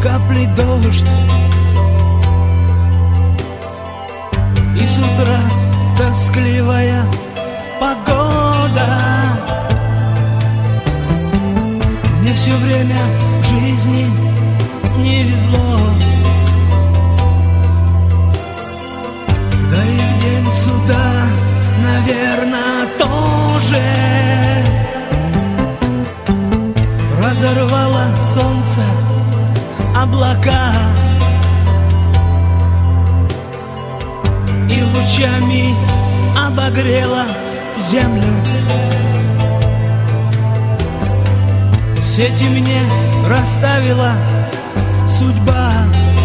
капли дождь, и с утра тоскливая погода. Мне все время в жизни не везло, да и в день суда, наверное, тоже. Разорвало солнце облака и лучами обогрела землю. Сети мне расставила судьба,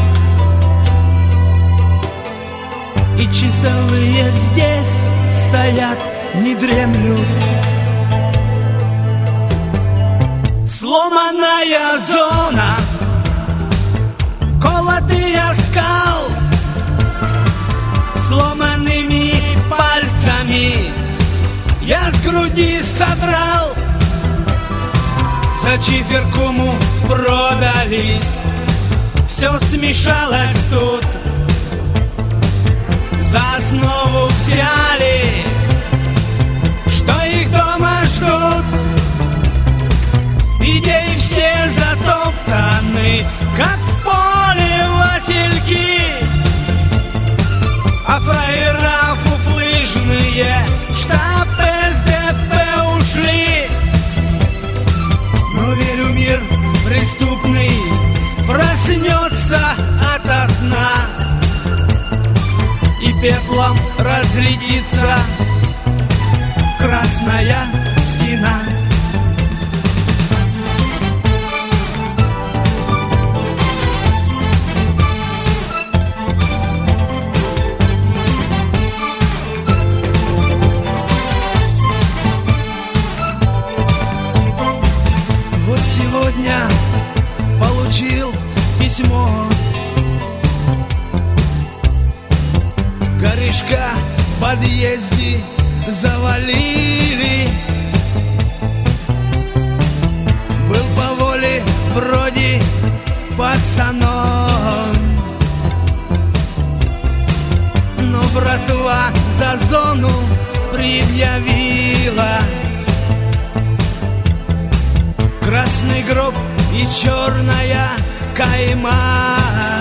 и часовые здесь стоят, не дремлют. Сломанная зона, колотые скал, сломанными пальцами я с груди содрал. За чиферкуму продались, все смешалось тут. За основу взяли, что их дома ждут. Идеи все затоптаны, как в поле васильки, а фраера фуфлыжные в штаб СДП ушли. Но верю, мир преступный проснется ото сна и пеплом разлетится красная стена. Вот сегодня получил письмо, корешка в подъезде завалили. Был по воле вроде пацаном, но братва за зону предъявила. Красный гроб и черная кайма,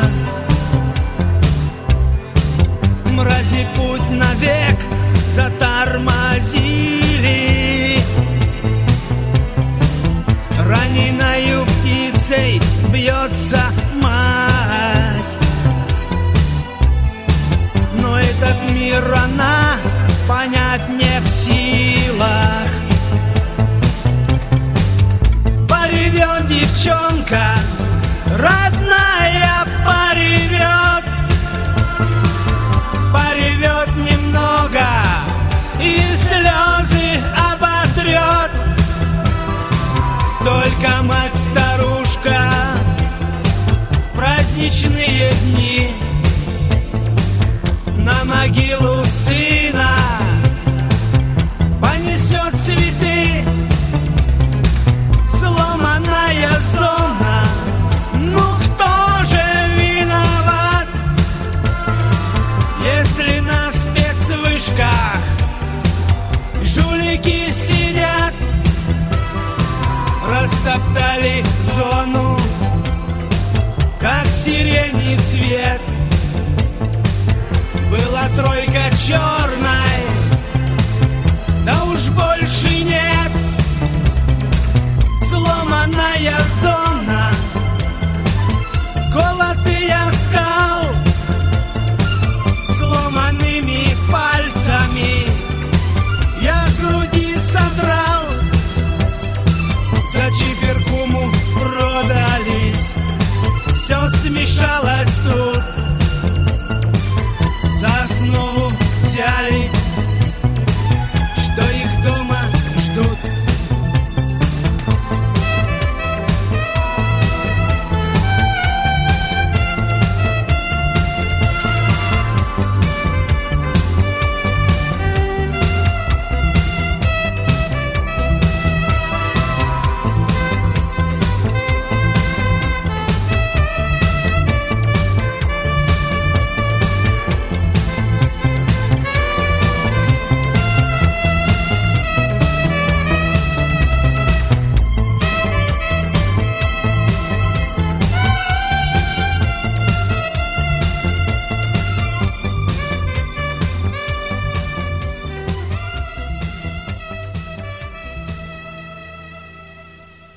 мрази путь навек затормозили. Раненою птицей бьется мать, но этот мир она понять не в силах. Поревет девчонка, родная поревет, поревет немного и слезы оботрет. Только мать-старушка в праздничные дни на могилу сына понесет цветы. Сломанная зона, ну кто же виноват, если на спецвышках жулики сидят? Растоптали зону, как сирени цвет. Была тройка черной, да уж больше нет. Сломанная зона, колотые скал, сломанными пальцами я с груди содрал. За чиферкуму продались, все смешалось тут.